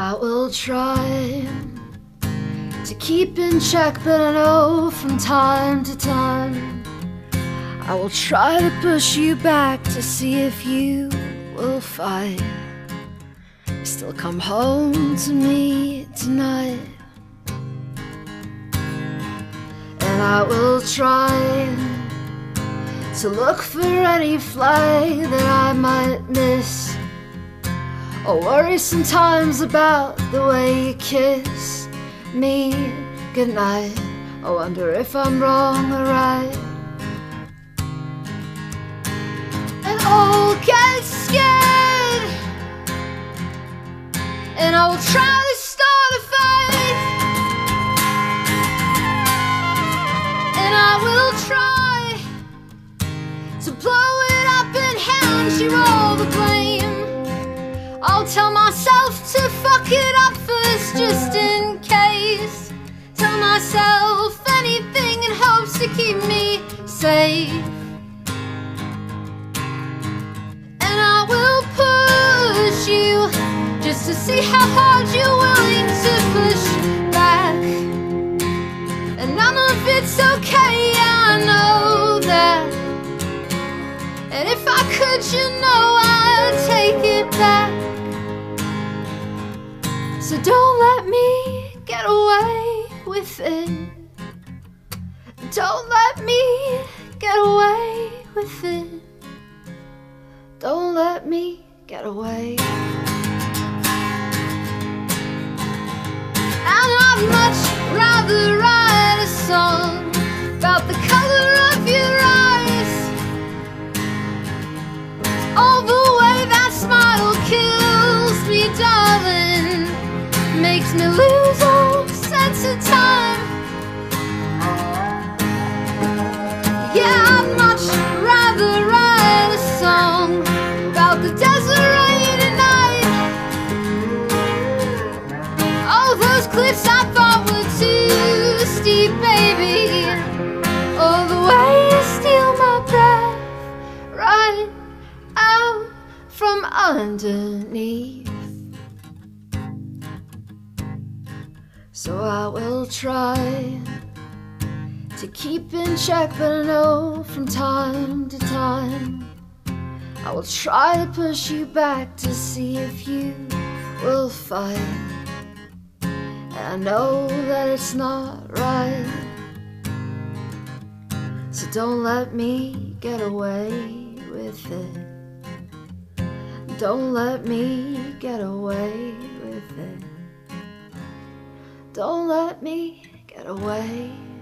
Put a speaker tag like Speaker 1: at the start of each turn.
Speaker 1: I will try to keep in check, but I know from time to time I will try to push you back to see if you will fight. Still come home to me tonight, and I will try to look for any flag that I might miss, or worry sometimes about the way you kiss me goodnight. I wonder if I'm wrong or right, and I'll get scared, and I will try to start a fight, and I will try to blow it up and hand you all the blame. I'll tell myself to fuck it up first, just in case. Tell myself anything in hopes to keep me safe, and I will push you just to see how hard you're willing to push back. And none of it's okay, I know that. And if I could, you know I'd take it back. So don't let me get away with it. Don't let me get away with it. Don't let me get away. And I'd much rather write a song about the color of your eyes, all the way that smile kills me, darling, makes me lose all sense of time. Yeah, I'd much rather write a song about the desert night, all those cliffs I thought were too steep, baby, all the way you steal my breath right out from underneath. So I will try to keep in check, but I know from time to time I will try to push you back to see if you will fight. And I know that it's not right, so don't let me get away with it. Don't let me get away with it. Don't let me get away